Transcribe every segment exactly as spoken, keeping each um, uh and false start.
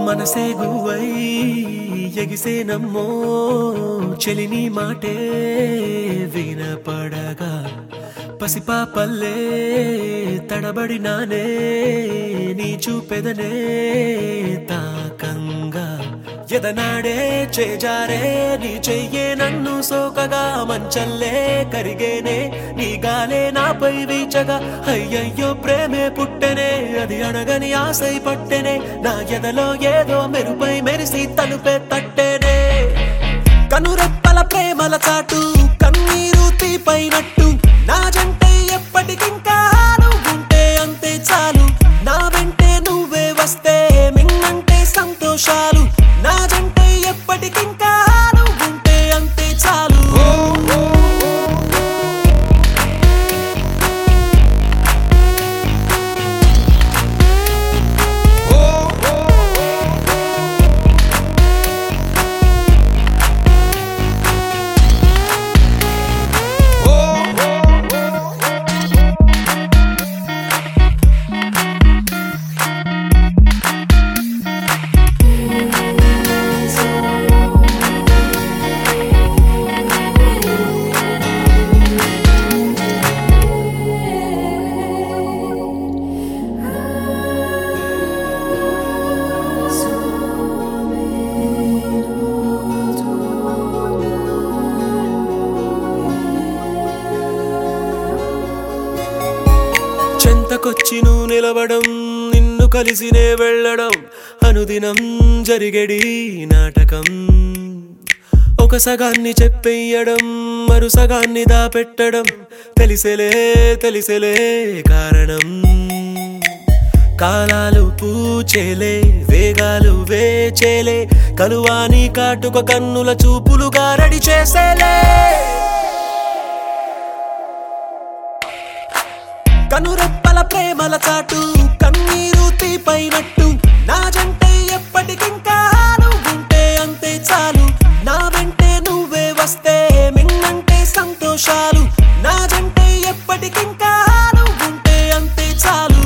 మనసే గువై ఎగిసే నమ్మో చెలిని మాటే వినపడగా పసిపాపల్లే తడబడినానే నీ చూపెదనే తాకంగా ఎదనాడే చేజారే నీ చెయ్యే నన్ను సోకగా మంచల్లే కరిగేనే నీ గాలే నాపై వీచగా అయ్యయ్యో ప్రేమే పుట్టెనే అది అడగని ఆశై పట్టెనే నా ఎదలో ఏదో మెరుపై మెరిసి తలుపే తట్టెనే కనురెప్పల ప్రేమల చాటు కన్నీరు తీపైనట్టు నా జంటే ఎప్పటికింకా నువ్వుంటే అంతే చాలు నా వెంటే నువ్వే వస్తే మిన్నంటే సంతోషాలు నా జంటే ఎప్పటికింకా నువ్వుంటే అంతే చాలు చెంతకొచ్చి నువ్వు నిలవడం నిన్ను కలిసినే వెళ్ళడం అనుదినం జరిగేడి నాటకం ఒక సగాన్ని చెప్పేయడం మరు సగాన్ని దాపెట్టడం తెలిసేలే తెలిసేలే కారణం కాలాలు పూచేలే వేగాలు వేచేలే కలువాని కాటుక కన్నుల చూపులు గారడి చేసేలే కనురెప్పల ప్రేమల చాటు కన్నీరు తీపైనట్టు నా జంటే ఎప్పటికింకా నువ్వుంటే అంతే చాలు నా వెంటే నువ్వే వస్తే మిన్నంటే సంతోషాలు నా జంటే ఎప్పటికింకా నువ్వుంటే అంతే చాలు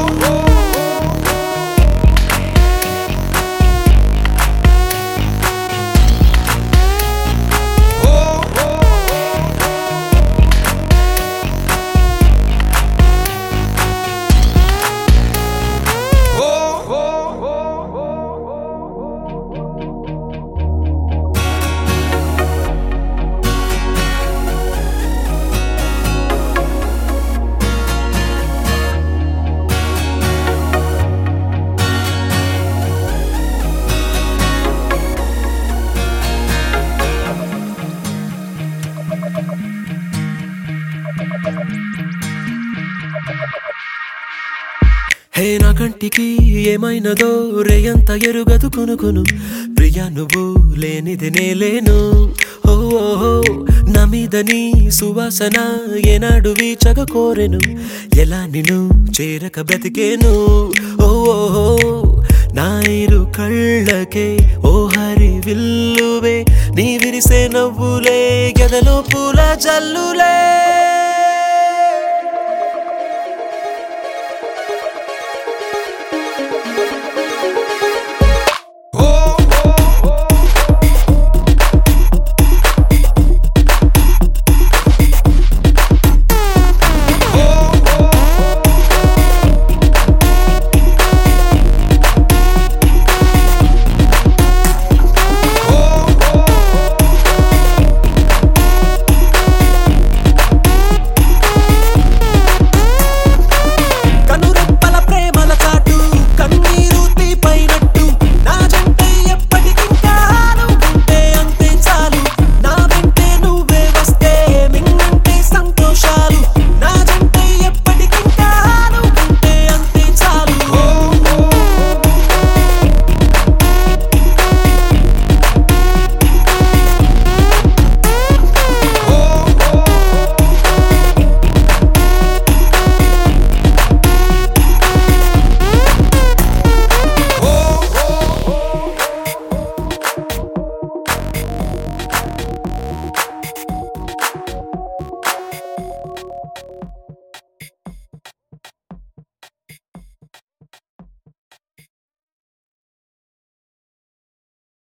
హే నా కంటికి ఏమైనదో రేయంత ఎరుగదు కొనుకొను ప్రియా నువ్వు లేనిది నేలేను ఓ నా మీద నీ సువాసన ఏనాడు వీచగ కోరెను ఎలా నిన్ను చేరక బ్రతికేను ఓ నా ఇరు కళ్ళకే ఓ హరి విల్లువే నీ విరిసే నవ్వులే గదలో పూల జల్లులే